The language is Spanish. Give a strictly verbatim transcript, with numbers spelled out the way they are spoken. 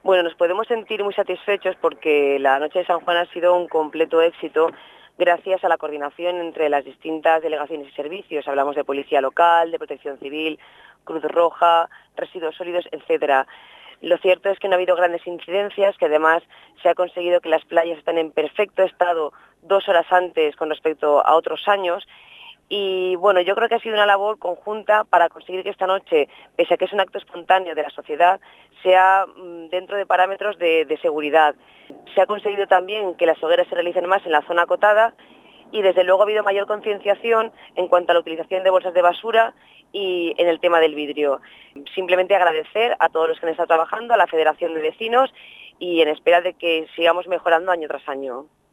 Bueno, nos podemos sentir muy satisfechos porque la Noche de San Juan ha sido un completo éxito gracias a la coordinación entre las distintas delegaciones y servicios. Hablamos de Policía Local, de Protección Civil, Cruz Roja, Residuos Sólidos, etcétera. Lo cierto es que no ha habido grandes incidencias, que además se ha conseguido que las playas estén en perfecto estado dos horas antes con respecto a otros años. Y bueno, yo creo que ha sido una labor conjunta para conseguir que esta noche, pese a que es un acto espontáneo de la sociedad, sea mm, dentro de parámetros de, de seguridad. Se ha conseguido también que las hogueras se realicen más en la zona acotada y desde luego ha habido mayor concienciación en cuanto a la utilización de bolsas de basura y en el tema del vidrio. Simplemente agradecer a todos los que han estado trabajando, a la Federación de Vecinos y en espera de que sigamos mejorando año tras año.